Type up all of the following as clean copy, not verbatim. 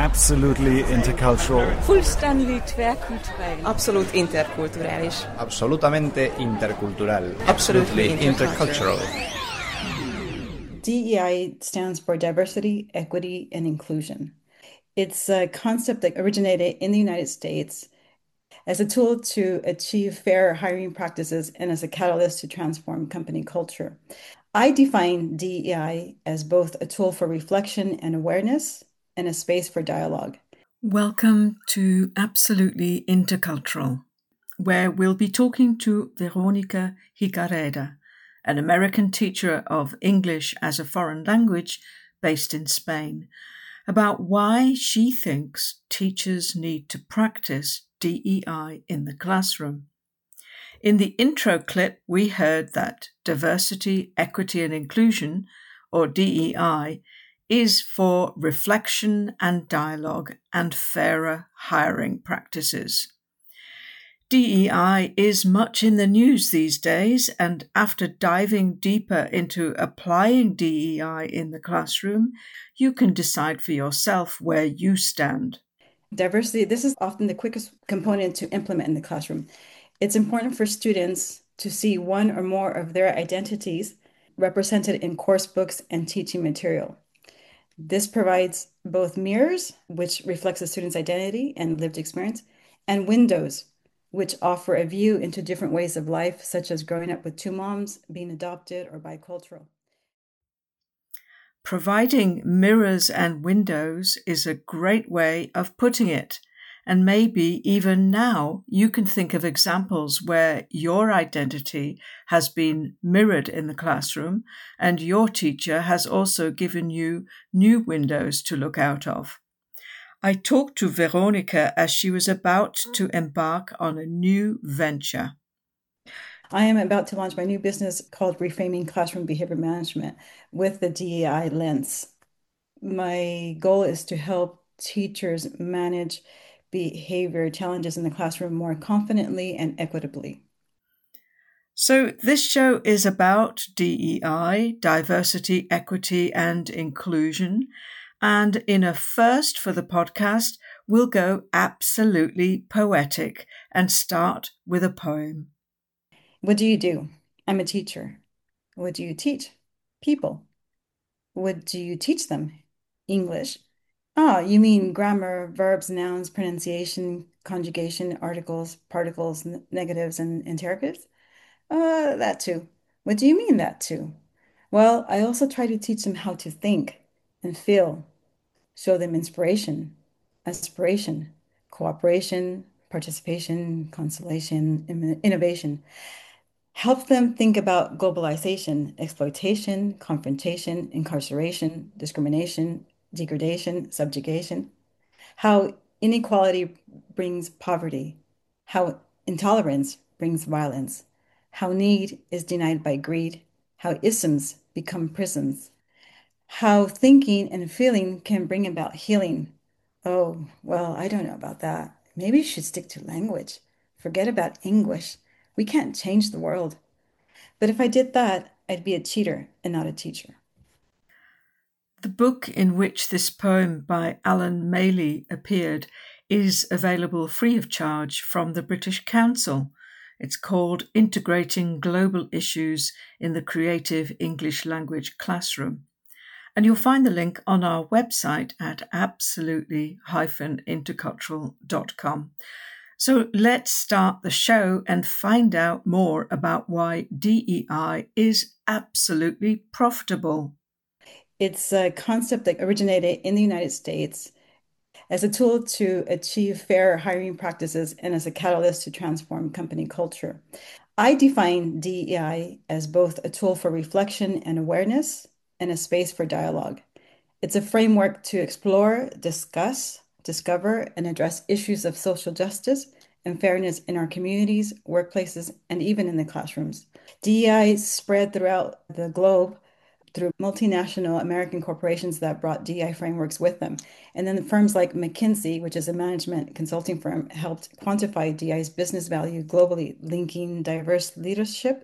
Absolutely intercultural. Fullständigt tvärkulturell. Absolut interkulturális. Absolutamente intercultural. Absolutely intercultural. DEI stands for Diversity, Equity, and Inclusion. It's a concept that originated in the United States as a tool to achieve fair hiring practices and as a catalyst to transform company culture. I define DEI as both a tool for reflection and awareness and a space for dialogue. Welcome to Absolutely Intercultural, where we'll be talking to Veronica Higareda, an American teacher of English as a foreign language based in Spain, about why she thinks teachers need to practice DEI in the classroom. In the intro clip, we heard that diversity, equity and inclusion, or DEI, is for reflection and dialogue and fairer hiring practices. DEI is much in the news these days, and after diving deeper into applying DEI in the classroom, you can decide for yourself where you stand. Diversity, this is often the quickest component to implement in the classroom. It's important for students to see one or more of their identities represented in course books and teaching material. This provides both mirrors, which reflects the student's identity and lived experience, and windows, which offer a view into different ways of life, such as growing up with two moms, being adopted, or bicultural. Providing mirrors and windows is a great way of putting it. And maybe even now you can think of examples where your identity has been mirrored in the classroom and your teacher has also given you new windows to look out of. I talked to Veronica as she was about to embark on a new venture. I am about to launch my new business called Reframing Classroom Behavior Management with the DEI lens. My goal is to help teachers manage behavior challenges in the classroom more confidently and equitably. So this show is about DEI, diversity, equity and inclusion. And in a first for the podcast, we'll go absolutely poetic and start with a poem. What do you do? I'm a teacher. What do you teach? People. What do you teach them? English. Ah, you mean grammar, verbs, nouns, pronunciation, conjugation, articles, particles, negatives, and interrogatives? That too. What do you mean that too? Well, I also try to teach them how to think and feel, show them inspiration, aspiration, cooperation, participation, consolation, innovation. Help them think about globalization, exploitation, confrontation, incarceration, discrimination, degradation, subjugation, how inequality brings poverty, how intolerance brings violence, how need is denied by greed, how isms become prisms, how thinking and feeling can bring about healing. Oh, well, I don't know about that. Maybe you should stick to language. Forget about English. We can't change the world. But if I did that, I'd be a cheater and not a teacher. The book in which this poem by Alan Maley appeared is available free of charge from the British Council. It's called Integrating Global Issues in the Creative English Language Classroom. And you'll find the link on our website at absolutely-intercultural.com. So let's start the show and find out more about why DEI is absolutely profitable. It's a concept that originated in the United States as a tool to achieve fair hiring practices and as a catalyst to transform company culture. I define DEI as both a tool for reflection and awareness and a space for dialogue. It's a framework to explore, discuss, discover, and address issues of social justice and fairness in our communities, workplaces, and even in the classrooms. DEI spread throughout the globe through multinational American corporations that brought DEI frameworks with them. And then the firms like McKinsey, which is a management consulting firm, helped quantify DEI's business value globally, linking diverse leadership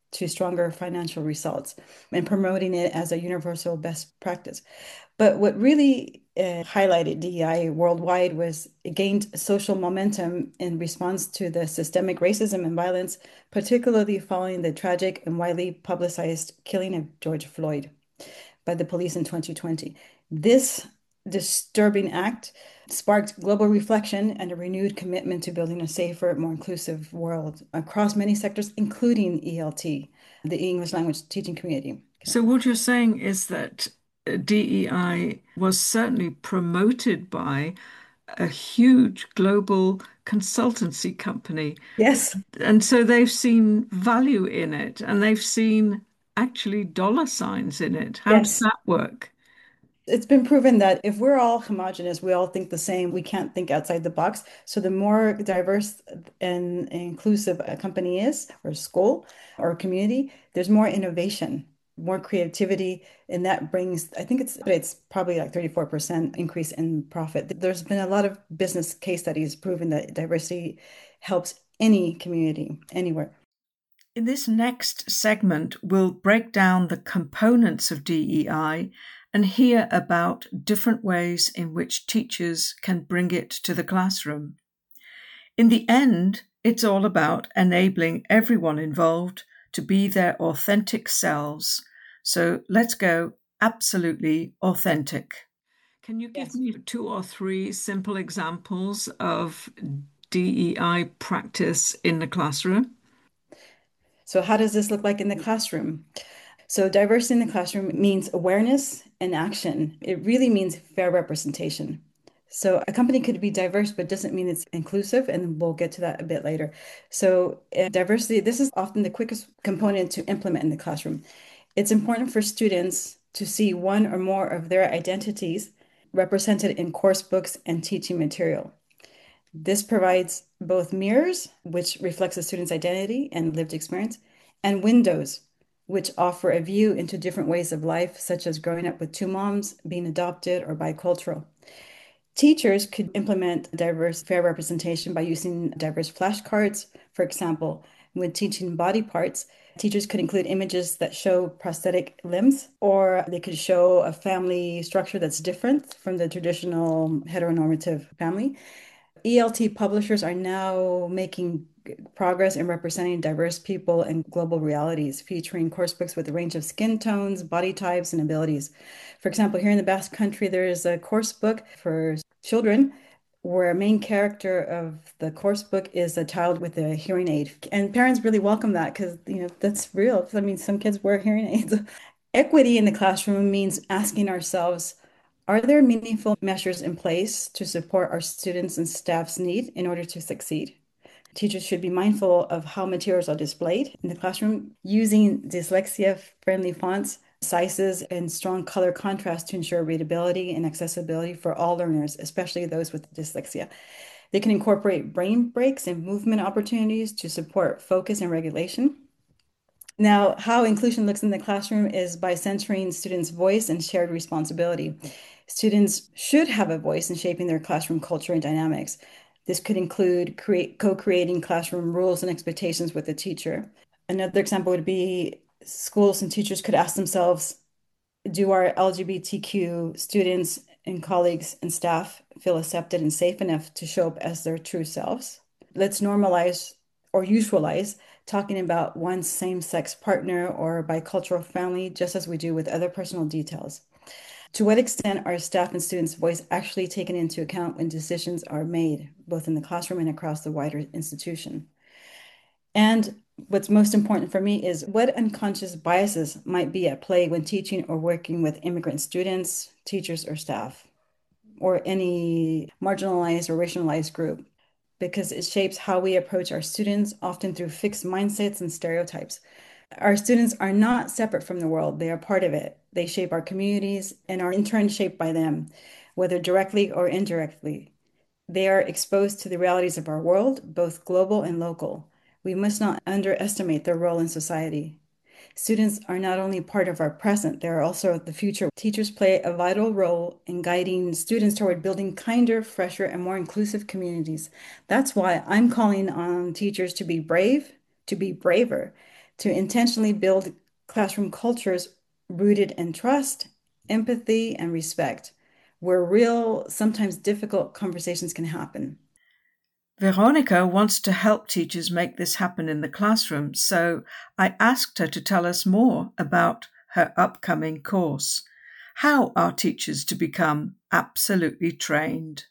to stronger financial results and promoting it as a universal best practice. But what really highlighted DEI worldwide was it gained social momentum in response to the systemic racism and violence, particularly following the tragic and widely publicized killing of George Floyd by the police in 2020. This disturbing act sparked global reflection and a renewed commitment to building a safer, more inclusive world across many sectors, including ELT, the English language teaching community. So, what you're saying is that DEI was certainly promoted by a huge global consultancy company. Yes. And so they've seen value in it and they've seen actually dollar signs in it. How does Yes. that work? It's been proven that if we're all homogenous, we all think the same, we can't think outside the box. So the more diverse and inclusive a company is, or school, or community, there's more innovation, more creativity, and that brings, I think it's probably like 34% increase in profit. There's been a lot of business case studies proving that diversity helps any community, anywhere. In this next segment, we'll break down the components of DEI and hear about different ways in which teachers can bring it to the classroom. In the end, it's all about enabling everyone involved to be their authentic selves. So let's go absolutely authentic. Can you give me 2 or 3 simple examples of DEI practice in the classroom? So how does this look like in the classroom? So diversity in the classroom means awareness and action. It really means fair representation. So a company could be diverse, but doesn't mean it's inclusive, and we'll get to that a bit later. So diversity, this is often the quickest component to implement in the classroom. It's important for students to see one or more of their identities represented in course books and teaching material. This provides both mirrors, which reflects a student's identity and lived experience, and windows, which offer a view into different ways of life, such as growing up with 2 moms, being adopted, or bicultural. Teachers could implement diverse, fair representation by using diverse flashcards. For example, when teaching body parts, teachers could include images that show prosthetic limbs, or they could show a family structure that's different from the traditional heteronormative family. ELT publishers are now making progress in representing diverse people and global realities, featuring course books with a range of skin tones, body types, and abilities. For example, here in the Basque Country, there is a course book for children where a main character of the course book is a child with a hearing aid. And parents really welcome that because, that's real. I mean, some kids wear hearing aids. Equity in the classroom means asking ourselves, are there meaningful measures in place to support our students and staff's need in order to succeed? Teachers should be mindful of how materials are displayed in the classroom, using dyslexia-friendly fonts, sizes, and strong color contrast to ensure readability and accessibility for all learners, especially those with dyslexia. They can incorporate brain breaks and movement opportunities to support focus and regulation. Now, how inclusion looks in the classroom is by centering students' voice and shared responsibility. Students should have a voice in shaping their classroom culture and dynamics. This could include co-creating classroom rules and expectations with the teacher. Another example would be schools and teachers could ask themselves, do our LGBTQ students and colleagues and staff feel accepted and safe enough to show up as their true selves? Let's normalize or usualize talking about one's same-sex partner or bicultural family, just as we do with other personal details. To what extent are staff and students' voice actually taken into account when decisions are made, both in the classroom and across the wider institution? And what's most important for me is what unconscious biases might be at play when teaching or working with immigrant students, teachers, or staff, or any marginalized or racialized group, because it shapes how we approach our students, often through fixed mindsets and stereotypes. Our students are not separate from the world. They are part of it. They shape our communities and are in turn shaped by them, whether directly or indirectly. They are exposed to the realities of our world, both global and local. We must not underestimate their role in society. Students are not only part of our present, they are also the future. Teachers play a vital role in guiding students toward building kinder, fresher, and more inclusive communities. That's why I'm calling on teachers to be brave, to be braver, to intentionally build classroom cultures rooted in trust, empathy, and respect, where real, sometimes difficult conversations can happen. Veronica wants to help teachers make this happen in the classroom, so I asked her to tell us more about her upcoming course. How are teachers to become absolutely trained?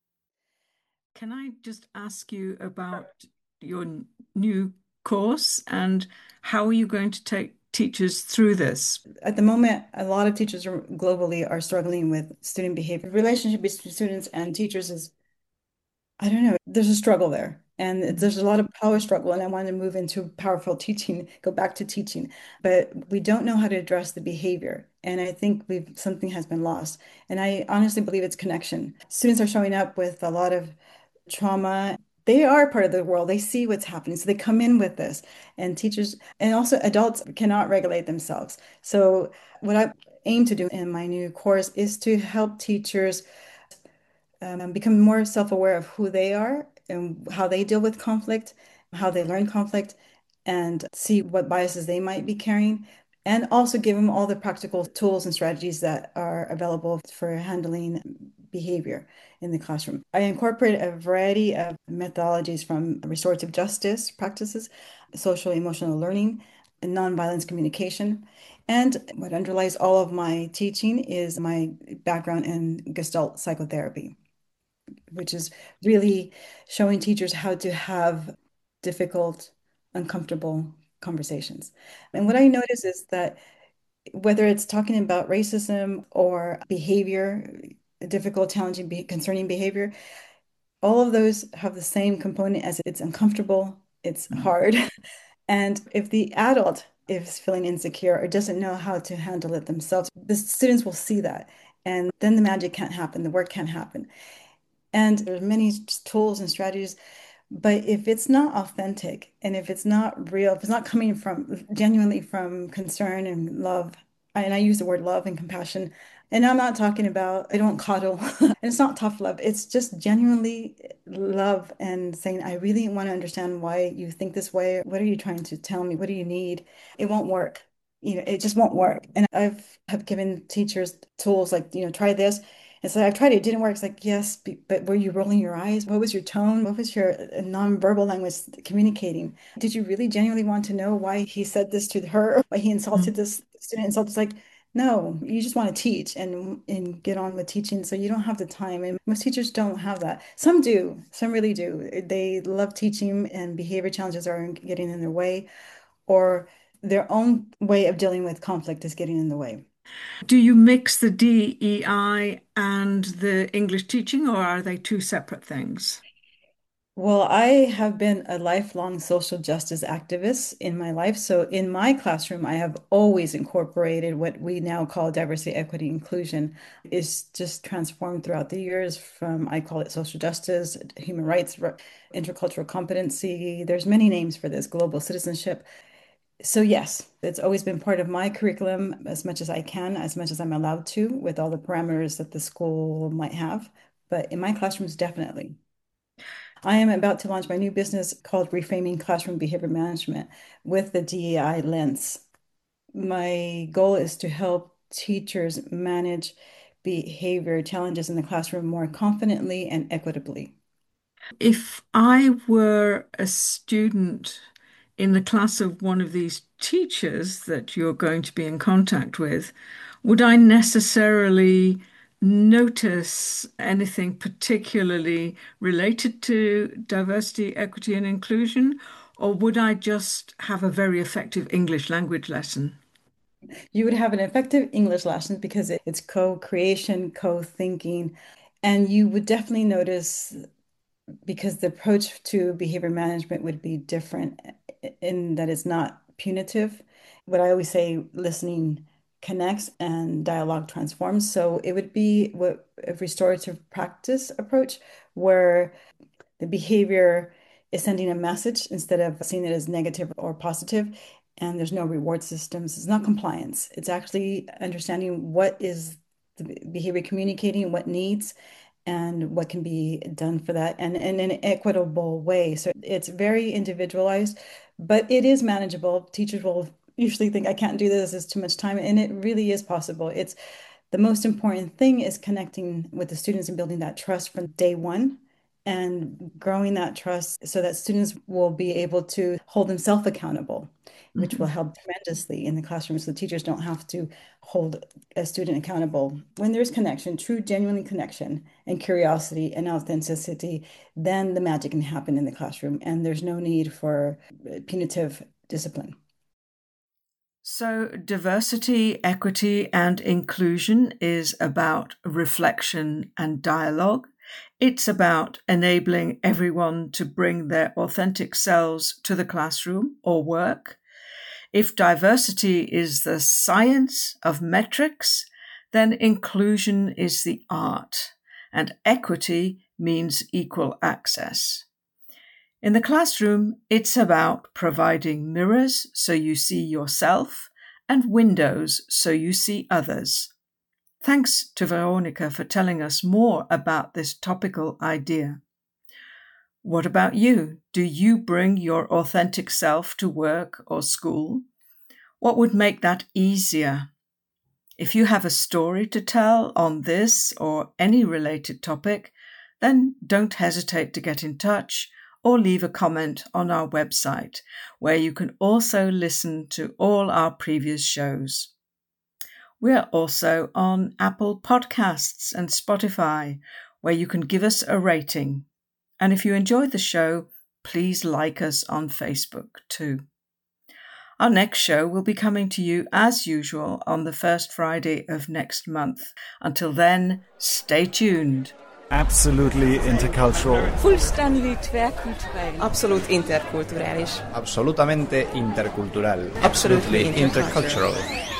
Can I just ask you about your new course and how are you going to take teachers through this? At the moment, a lot of teachers globally are struggling with student behavior. The relationship between students and teachers is, I don't know, there's a struggle there. And there's a lot of power struggle, and I want to move into powerful teaching, go back to teaching. But we don't know how to address the behavior. And I think something has been lost. And I honestly believe it's connection. Students are showing up with a lot of trauma. They are part of the world. They see what's happening. So they come in with this. And teachers and also adults cannot regulate themselves. So what I aim to do in my new course is to help teachers become more self-aware of who they are and how they deal with conflict, how they learn conflict, and see what biases they might be carrying, and also give them all the practical tools and strategies that are available for handling behavior in the classroom. I incorporate a variety of methodologies from restorative justice practices, social emotional learning, and nonviolence communication. And what underlies all of my teaching is my background in Gestalt psychotherapy, which is really showing teachers how to have difficult, uncomfortable conversations. And what I notice is that whether it's talking about racism or behavior, difficult, challenging, concerning behavior, all of those have the same component as it's uncomfortable, it's hard. And if the adult is feeling insecure or doesn't know how to handle it themselves, the students will see that. And then the magic can't happen, the work can't happen. And there's many tools and strategies, but if it's not authentic and if it's not real, if it's not coming from genuinely from concern and love, and I use the word love and compassion, and I'm not talking about, I don't coddle, and it's not tough love. It's just genuinely love and saying, I really want to understand why you think this way. What are you trying to tell me? What do you need? It won't work. It just won't work. And have given teachers tools like, try this. And so I tried it, it didn't work. It's like, yes, but were you rolling your eyes? What was your tone? What was your nonverbal language communicating? Did you really genuinely want to know why he said this to her? Why he insulted this student? Insult? It's like, no, you just want to teach and get on with teaching. So you don't have the time. And most teachers don't have that. Some do. Some really do. They love teaching and behavior challenges are getting in their way, or their own way of dealing with conflict is getting in the way. Do you mix the DEI and the English teaching, or are they two separate things? Well, I have been a lifelong social justice activist in my life. So in my classroom, I have always incorporated what we now call diversity, equity, inclusion. It's just transformed throughout the years from, I call it social justice, human rights, intercultural competency. There's many names for this, global citizenship. So yes, it's always been part of my curriculum as much as I can, as much as I'm allowed to, with all the parameters that the school might have. But in my classrooms, definitely. I am about to launch my new business called Reframing Classroom Behavior Management with the DEI lens. My goal is to help teachers manage behavior challenges in the classroom more confidently and equitably. If I were a student in the class of one of these teachers that you're going to be in contact with, would I necessarily notice anything particularly related to diversity, equity, and inclusion, or would I just have a very effective English language lesson? You would have an effective English lesson because it's co-creation, co-thinking, and you would definitely notice because the approach to behavior management would be different in that it's not punitive. What I always say, listening connects and dialogue transforms. So it would be a restorative practice approach where the behavior is sending a message instead of seeing it as negative or positive. And there's no reward systems. It's not compliance. It's actually understanding what is the behavior communicating, what needs, and what can be done for that, and in an equitable way. So it's very individualized, but it is manageable. Teachers will usually think, I can't do this, it's too much time, and it really is possible. It's the most important thing is connecting with the students and building that trust from day one and growing that trust so that students will be able to hold themselves accountable, which will help tremendously in the classroom. So the teachers don't have to hold a student accountable. When there's connection, true, genuine connection and curiosity and authenticity, then the magic can happen in the classroom and there's no need for punitive discipline. So, diversity, equity, and inclusion is about reflection and dialogue. It's about enabling everyone to bring their authentic selves to the classroom or work. If diversity is the science of metrics, then inclusion is the art, and equity means equal access. In the classroom, it's about providing mirrors so you see yourself and windows so you see others. Thanks to Veronica for telling us more about this topical idea. What about you? Do you bring your authentic self to work or school? What would make that easier? If you have a story to tell on this or any related topic, then don't hesitate to get in touch or leave a comment on our website, where you can also listen to all our previous shows. We're also on Apple Podcasts and Spotify, where you can give us a rating. And if you enjoy the show, please like us on Facebook too. Our next show will be coming to you as usual on the first Friday of next month. Until then, stay tuned. Absolutely intercultural. Fullständigt tvärkulturell. Abszolút interkulturális. Absolutamente intercultural. Absolutely Absolutely intercultural.